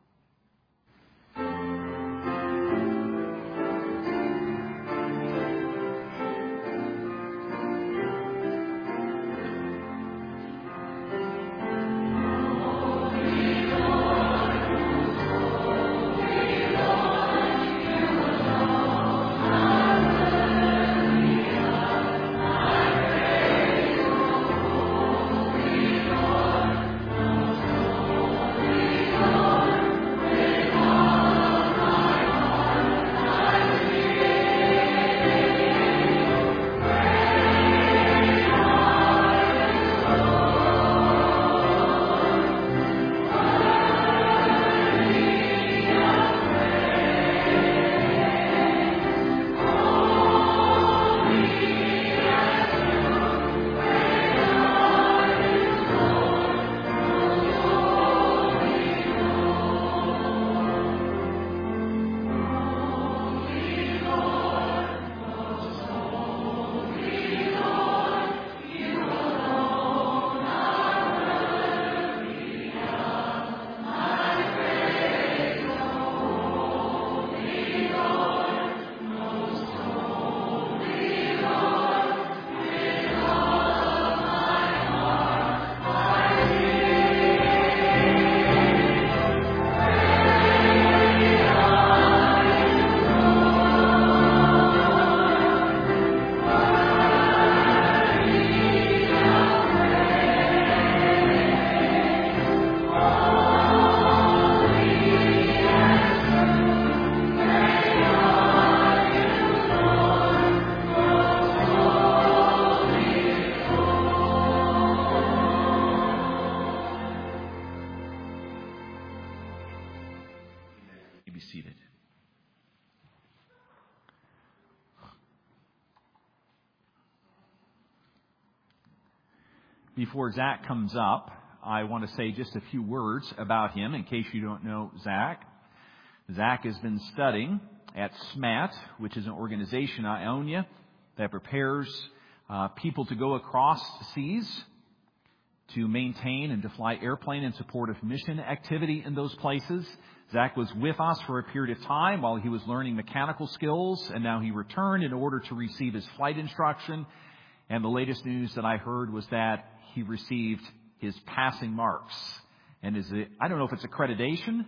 Before Zach comes up, I want to say just a few words about him in case you don't know Zach. Zach has been studying at S M A T, which is an organization in Ionia that prepares uh, people to go across seas to maintain and to fly airplane in support of mission activity in those places. Zach was with us for a period of time while he was learning mechanical skills, and now he returned in order to receive his flight instruction. And the latest news that I heard was that he received his passing marks. And is it, I don't know if it's accreditation?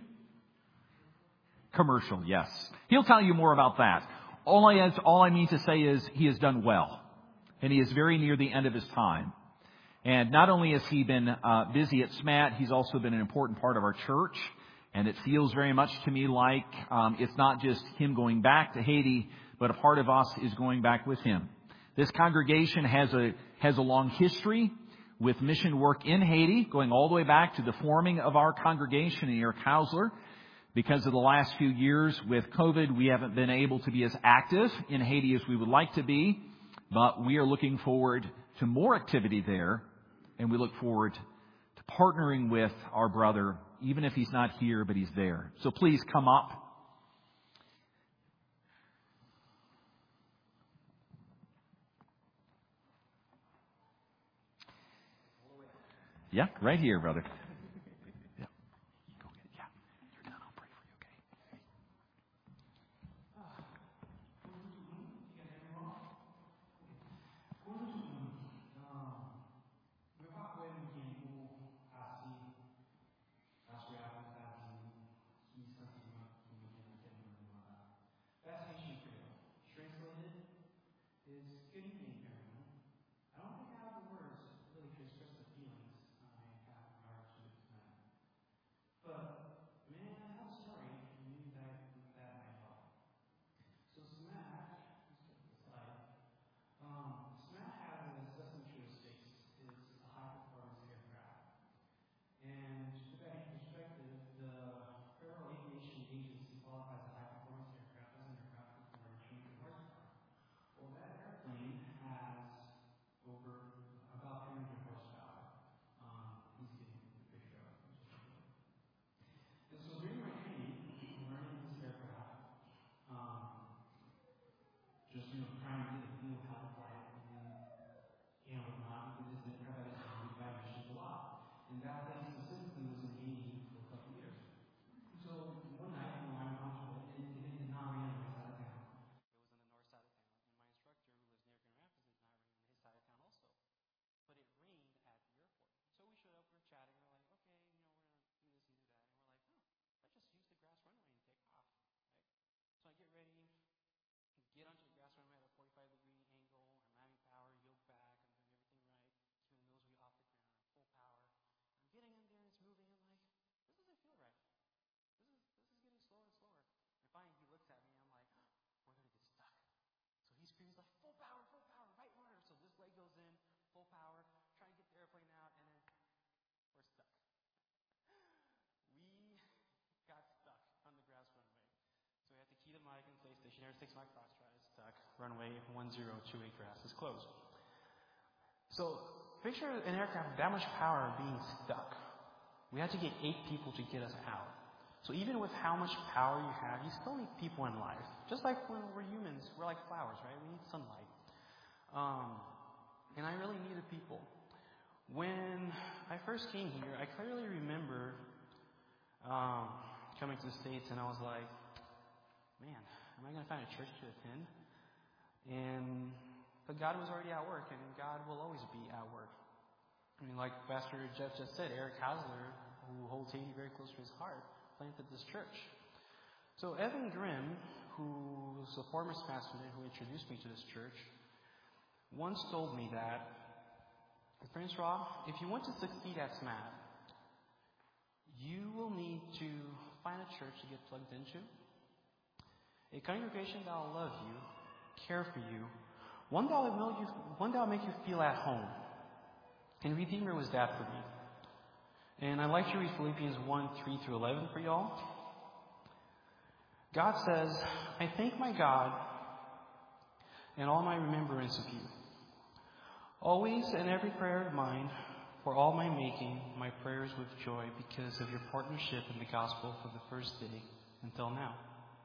Commercial, yes. He'll tell you more about that. All I, has, all I mean to say is he has done well. And he is very near the end of his time. And not only has he been uh, busy at S M A T, he's also been an important part of our church. And it feels very much to me like um, it's not just him going back to Haiti, but a part of us is going back with him. This congregation has a has a long history with mission work in Haiti, going all the way back to the forming of our congregation in Eric Hausler. Because of the last few years with COVID, we haven't been able to be as active in Haiti as we would like to be, but we are looking forward to more activity there, and we look forward to partnering with our brother, even if he's not here, but he's there. So please come up. Yeah, right here, brother. Yeah. Go get it. Yeah. You're done. I'll pray for you, okay? stationary, six my cross try is stuck. Runway one zero two eight grass is closed. So picture an aircraft with that much power being stuck. We had to get eight people to get us out. So even with how much power you have, you still need people in life. Just like when we're humans, we're like flowers, right? We need sunlight. Um, and I really needed people. When I first came here, I clearly remember um, coming to the States, and I was like, man, am I going to find a church to attend? And but God was already at work, and God will always be at work. I mean, like Pastor Jeff just said, Eric Hausler, who holds Haiti very close to his heart, planted this church. So Evan Grimm, who's a former SMAT student who introduced me to this church, once told me that, Prince Rob, if you want to succeed at SMAT, you will need to find a church to get plugged into, a congregation that will love you, care for you, one that will make you, one that will make you feel at home. And Redeemer was that for me. And I'd like to read Philippians one, three through eleven for y'all. God says, I thank my God in all my remembrance of you. Always in every prayer of mine, for all my making my prayers with joy because of your partnership in the gospel from the first day until now.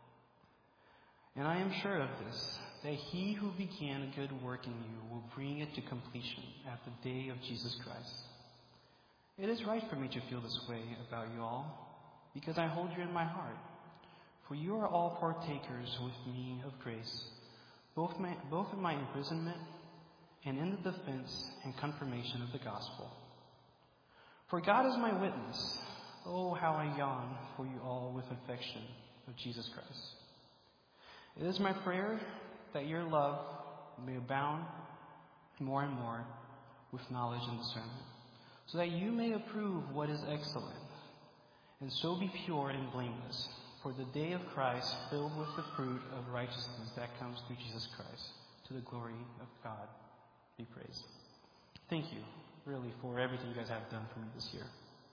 And I am sure of this, that he who began a good work in you will bring it to completion at the day of Jesus Christ. It is right for me to feel this way about you all, because I hold you in my heart. For you are all partakers with me of grace, both, my, both in my imprisonment and in the defense and confirmation of the gospel. For God is my witness. Oh, how I yawn for you all with affection of Jesus Christ. It is my prayer that your love may abound more and more with knowledge and discernment, so that you may approve what is excellent, and so be pure and blameless for the day of Christ, filled with the fruit of righteousness that comes through Jesus Christ, to the glory of God be praised. Thank you, really, for everything you guys have done for me this year.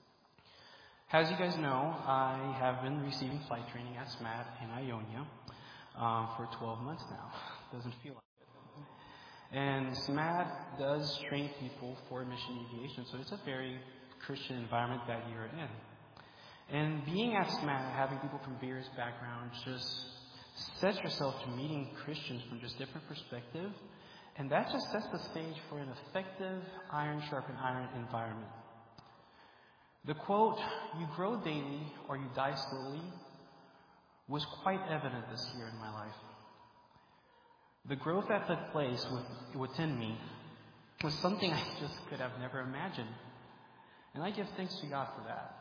As you guys know, I have been receiving flight training at SMAT in Ionia um, for twelve months now. Doesn't feel like it. And SMAT does train people for mission aviation, so it's a very Christian environment that you're in. And being at SMAT, having people from various backgrounds, just sets yourself to meeting Christians from just different perspectives. And that just sets the stage for an effective iron sharpen iron environment. The quote, you grow daily or you die slowly, was quite evident this year in my life. The growth that took place within me was something I just could have never imagined. And I give thanks to God for that.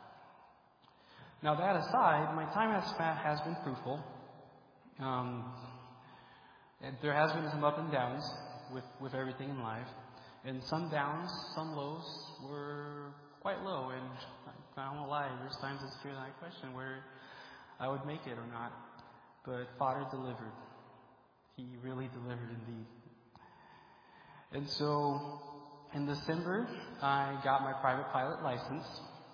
Now that aside, my time at SMAT has been fruitful. Um, there has been some up and downs with, with everything in life. And some downs, some lows were quite low. And I don't want to lie, there's times this year that I question whether I would make it or not. But Father delivered. He really delivered indeed. And so, in December, I got my private pilot license.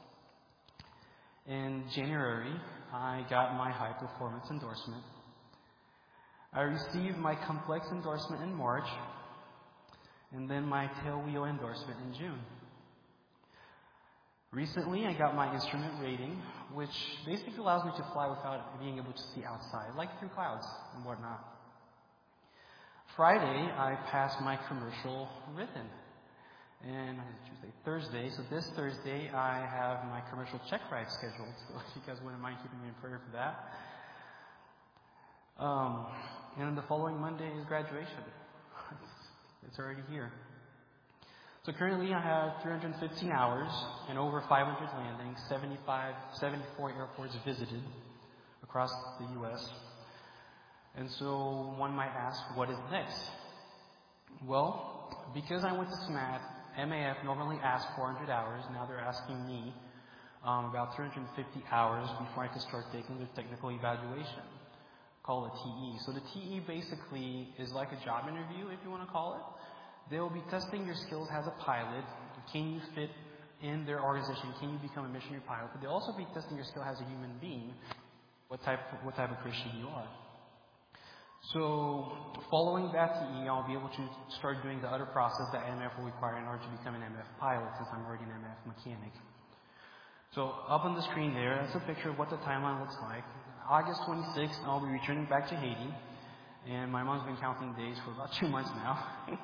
In January, I got my high performance endorsement. I received my complex endorsement in March, and then my tailwheel endorsement in June. Recently, I got my instrument rating, which basically allows me to fly without being able to see outside, like through clouds and whatnot. Friday, I passed my commercial written. And Tuesday, Thursday, so this Thursday, I have my commercial check ride scheduled, so if you guys wouldn't mind keeping me in prayer for that. Um, and then the following Monday is graduation. It's already here. So currently I have three hundred fifteen hours and over five hundred landings, seventy-five, seventy-four airports visited across the U S And so one might ask, what is next? Well, because I went to SMAT, M A F normally asks four hundred hours. Now they're asking me um, about three hundred fifty hours before I can start taking the technical evaluation, called a T E. So the T E basically is like a job interview, if you want to call it. They will be testing your skills as a pilot. Can you fit in their organization? Can you become a missionary pilot? But they'll also be testing your skill as a human being, what type, what type of Christian you are. So following that T E, I'll be able to start doing the other process that M F will require in order to become an M F pilot, since I'm already an M F mechanic. So up on the screen there, that's a picture of what the timeline looks like. August twenty-sixth, I'll be returning back to Haiti. And my mom's been counting days for about two months now.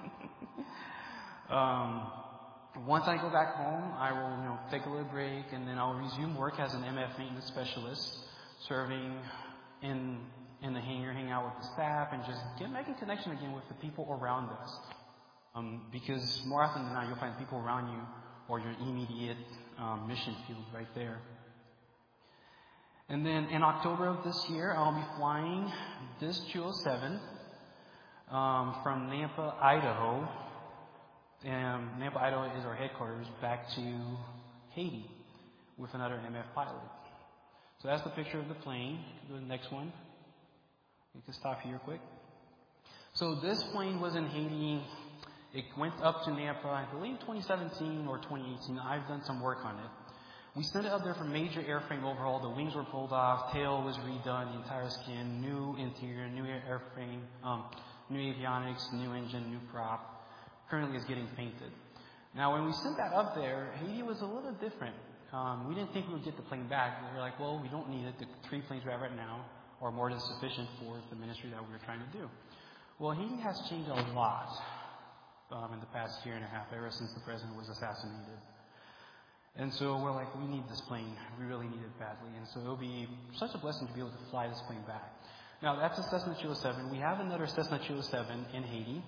um, once I go back home, I will, you know, take a little break, and then I'll resume work as an M F maintenance specialist, serving in in the hangar, hang out with the staff, and just get making connection again with the people around us. Um, because more often than not, you'll find people around you or your immediate um, mission field right there. And then in October of this year, I'll be flying this two oh seven um, from Nampa, Idaho. And Nampa, Idaho is our headquarters, back to Haiti with another M F pilot. So that's the picture of the plane. Go to the next one. You can stop here quick. So this plane was in Haiti. It went up to Nampa, I believe twenty seventeen or twenty eighteen. I've done some work on it. We sent it up there for major airframe overhaul. The wings were pulled off, tail was redone, the entire skin, new interior, new airframe, um, new avionics, new engine, new prop. Currently is getting painted. Now, when we sent that up there, Haiti was a little different. Um, we didn't think we would get the plane back. We were like, well, we don't need it. The three planes we have right now are more than sufficient for the ministry that we were trying to do. Well, Haiti has changed a lot um, in the past year and a half, ever since the president was assassinated. And so we're like, we need this plane. We really need it badly. And so it'll be such a blessing to be able to fly this plane back. Now, that's a Cessna two oh seven. We have another Cessna two oh seven in Haiti.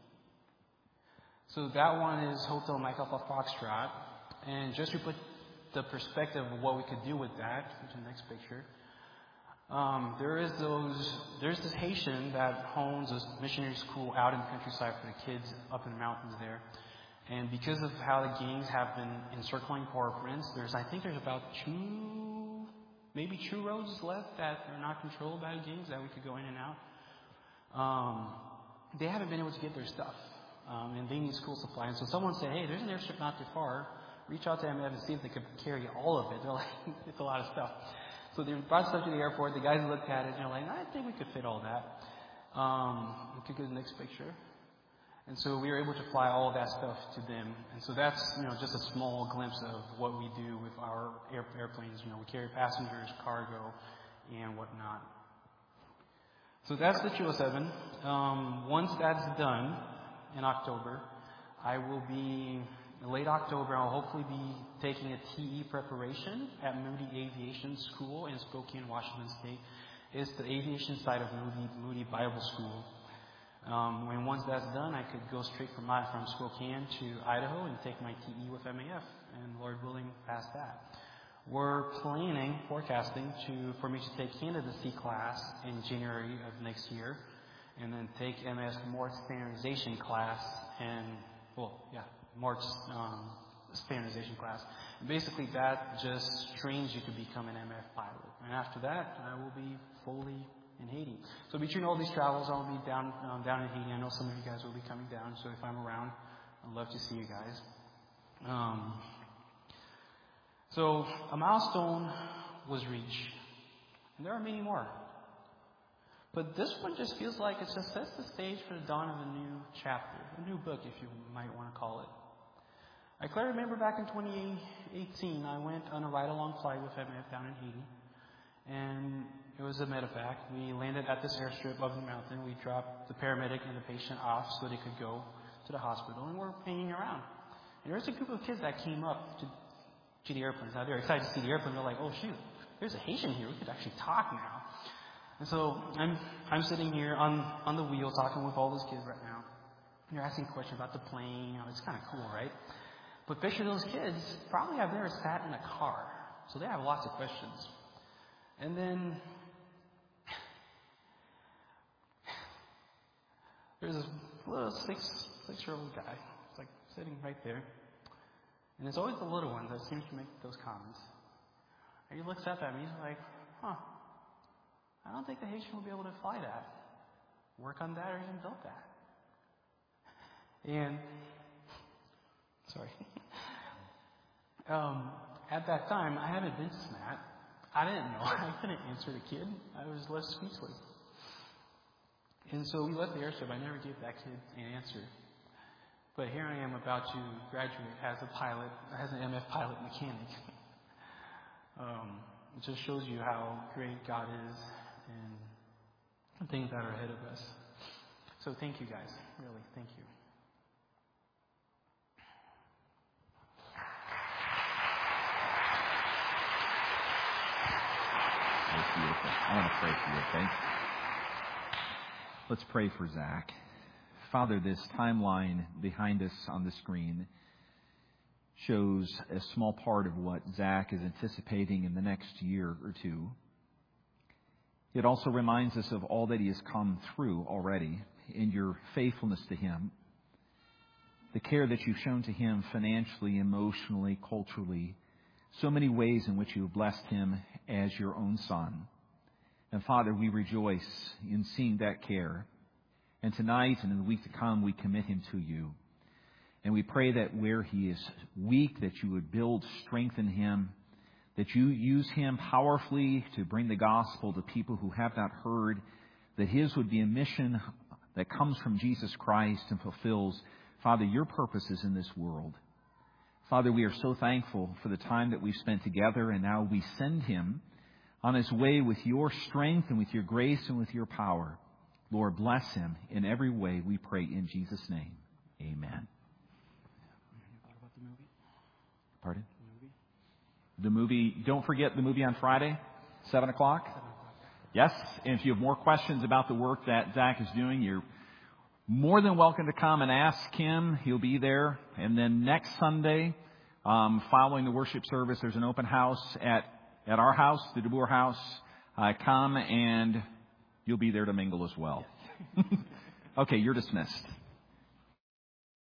So that one is Hotel Mike Alpha Foxtrot. And just to put the perspective of what we could do with that, which is the next picture, um, there is those, there's this Haitian that owns a missionary school out in the countryside for the kids up in the mountains there. And because of how the gangs have been encircling Port-au-Prince, there's, I think there's about two, maybe two roads left that are not controlled by the gangs that we could go in and out. Um, they haven't been able to get their stuff. Um, and they need school supply. And so someone said, hey, there's an airstrip not too far. Reach out to M F and see if they could carry all of it. They're like, it's a lot of stuff. So they brought stuff to the airport. The guys looked at it and they're like, I think we could fit all that. Um, we could go to the next picture. And so we were able to fly all of that stuff to them. And so that's, you know, just a small glimpse of what we do with our air, airplanes. You know, we carry passengers, cargo, and whatnot. So that's the two oh seven. Um, once that's done in October, I will be, in late October, I'll hopefully be taking a T E preparation at Moody Aviation School in Spokane, Washington State. It's the aviation side of Moody, Moody Bible School. Um, when once that's done, I could go straight from my, from Spokane to Idaho and take my T E with M A F, and Lord willing, pass that. We're planning, forecasting to for me to take candidacy class in January of next year, and then take M S Mort standardization class, and well, yeah, Mort um, standardization class. And basically, that just trains you to become an M F pilot. And after that, I will be fully in Haiti. So between all these travels, I'll be down um, down in Haiti. I know some of you guys will be coming down, so if I'm around, I'd love to see you guys. Um, so a milestone was reached, and there are many more. But this one just feels like it just sets the stage for the dawn of a new chapter, a new book, if you might want to call it. I clearly remember back in twenty eighteen, I went on a ride-along flight with M F down in Haiti, and it was a medevac. We landed at this airstrip of the mountain. We dropped the paramedic and the patient off so they could go to the hospital, and we're hanging around. And there was a group of kids that came up to, to the airplanes. Now, they're excited to see the airplane. They're like, oh, shoot, there's a Haitian here. We could actually talk now. And so I'm I'm sitting here on, on the wheel talking with all those kids right now. And they're asking questions about the plane. You know, it's kind of cool, right? But picture those kids probably have never sat in a car. So they have lots of questions. And then there's this little six, six-year-old guy. It's like sitting right there. And it's always the little ones that seem to make those comments. And he looks up at me. He's like, huh, I don't think the Haitian will be able to fly that. Work on that or even build that. And, sorry. um, at that time, I haven't been to S M A T. I didn't know. I couldn't answer the kid. I was left speechless. And so we left the airstrip. I never gave that kid an answer. But here I am about to graduate as a pilot, as an M F pilot mechanic. um, it just shows you how great God is and things that are ahead of us. So thank you guys. Really, thank you. That's beautiful. I want to pray for you, okay? Let's pray for Zach. Father, this timeline behind us on the screen shows a small part of what Zach is anticipating in the next year or two. It also reminds us of all that he has come through already in your faithfulness to him, the care that you've shown to him financially, emotionally, culturally, so many ways in which you have blessed him as your own son. And Father, we rejoice in seeing that care. And tonight and in the week to come, we commit him to you. And we pray that where he is weak, that you would build strength in him, that you use him powerfully to bring the gospel to people who have not heard, that his would be a mission that comes from Jesus Christ and fulfills, Father, your purposes in this world. Father, we are so thankful for the time that we've spent together, and now we send him on his way with your strength and with your grace and with your power. Lord, bless him in every way, we pray in Jesus' name. Amen. Pardon? The movie, don't forget the movie on Friday, seven o'clock. Yes, and if you have more questions about the work that Zach is doing, you're more than welcome to come and ask him. He'll be there. And then next Sunday, um, following the worship service, there's an open house at, at our house, the DeBoer house. Uh, come and you'll be there to mingle as well. Okay, you're dismissed.